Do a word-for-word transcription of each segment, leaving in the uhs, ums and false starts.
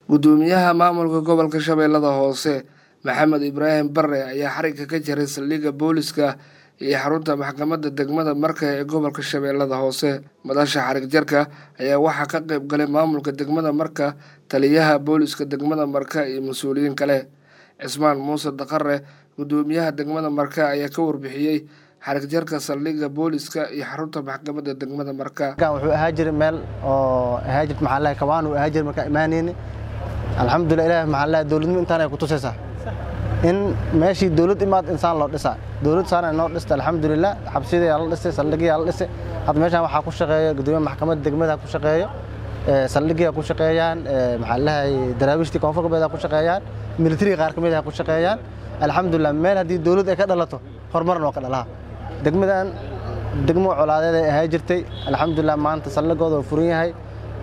Gudoomiyaha maamulka gobolka Shabeellada Hoose Maxamed Ibraahim Barre ayaa xariga ka jaray saldhigga booliska iyo xarunta maxkamadda degmada Marka ee gobolka Shabeellada Hoose. Madasha xarig jarka ayaa waxaa ka qayb galay maamulka degmada Marka, taliyaha booliska degmada Marka iyo mas'uuliyiin kale. Cismaan Muuse Daqare, gudoomiyaha degmada Marka ayaa ka warbixiyay xarig jarka saldhigga booliska iyo xarunta maxkamadda degmada Marka. wuxuu ahaa jiray meel oo ahaa jirta maxaa la kabaan uu ahaa jiray marka imaanayni alxamdulillah ilaahay maxaa la dawladnimo intaan ay ku tusaysaa in meeshii dawlad imaad insaan loo dhisaa dawlad saana noo dhistay alxamdulillah xabsida yaa la dhisay saldhigga yaa la dhisay had meeshan waxa ku shaqeeya gudoomiyaha maxkamadda degmada ku shaqeeyo ee saldhigga ku shaqeeyaan maxaa la daraawiishtii koonfur galbeed ku shaqeeyaan military qaar kamid ah ku shaqeeyaan alxamdulillah meel hadii dawlad ay ka dhalato horumar noo ka dhalaha degmadan degmo colaadeed ay ahaa jirtay alxamdulillah maanta saldhiggooda uu furan yahay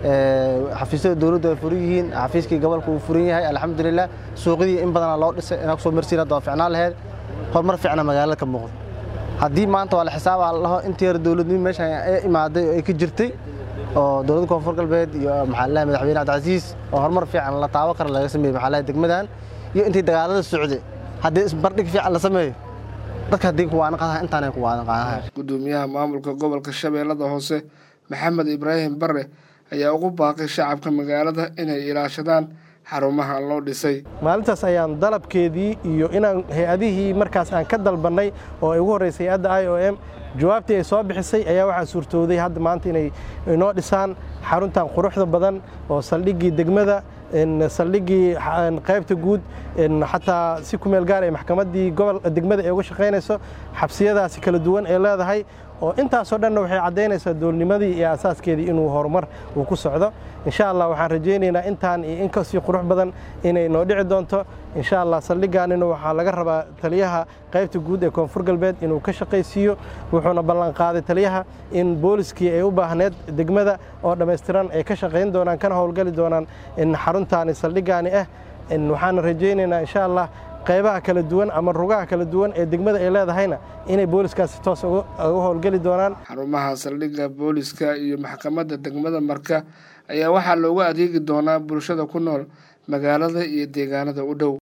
ee xafiisyada dawladda ay furan yihiin xafiiskii gobolka uu furan yahay alxamdulillah suuqadii in badan loo dhisay in soo marsiina doo fiicnaan lahayd horumar fiican magaalada ka muuqdo hadii maanta waa la xisaabaa laho intii yar dawladnimo meesha ay imaaday ay ka jirtay oo dawladda koonfur galbeed iyo maxaa la madaxweyne Cabdicasiis oo horumar fiican la taawo kar laga sameeyay maxaa la degmadan iyo intii dagaalada socday hadii isbardhig fiican la sameeyo dadka hadii kuwaan qadaha intaan ay kuwaan qadaha gudoomiyaha maamulka gobolka Shabeellada Hoose Maxamed Ibraahim Barre ayaa ugu baaqay shacabka magaalada inay ilaashadaan xarumaha loo dhisay. maalintaas ayaan dalabkeedii iyo inaan hay'adihii markaas aan ka dalbanay oo ay ugu horeysay hay'adda I O M jawaabtii ay soo bixisay ayaa waxa suurtooday hadda maanta inay inoo dhisaan xaruntan quruxda badan oo saldhiggii degmada in saldhiggii qaybta guud in xataa si ku meel gaar ah maxkamaddii gobol degmada ay uga shaqeynayso xabsiyadaasi kala duwan ee leedahay oo intaas oo dhan waxay cadeynaysaa dawladnimadii iyo asaaskeedii inuu horumar uu ku socdo insha Allah waxaan rajaynaynaa intaan iyo in ka sii qurux badan inay noo dhici doonto insha Allah saldhiggaanina waxa laga rabaa taliyaha qaybta guud ee koonfur galbeed inuu ka shaqeysiyo wuxuuna ballan qaaday taliyaha in booliskii ay u baahneed degmada oo dhameystiran ay ka shaqeyn doonaan kana howlgali doonaan in xaruntaani saldhiggaani ah in waxaan rajaynaynaa insha Allah qaybaha kala duwan ama rugaha kala duwan ee degmada ay leedahayna inay booliskaasi toos uga howlgali doonaan. xarumaha saldhigga booliska iyo maxkamadda degmada Marka ayaa waxaa loogu adeegi doonaa bulshada ku nool magaalada iyo deegaanada u dhow.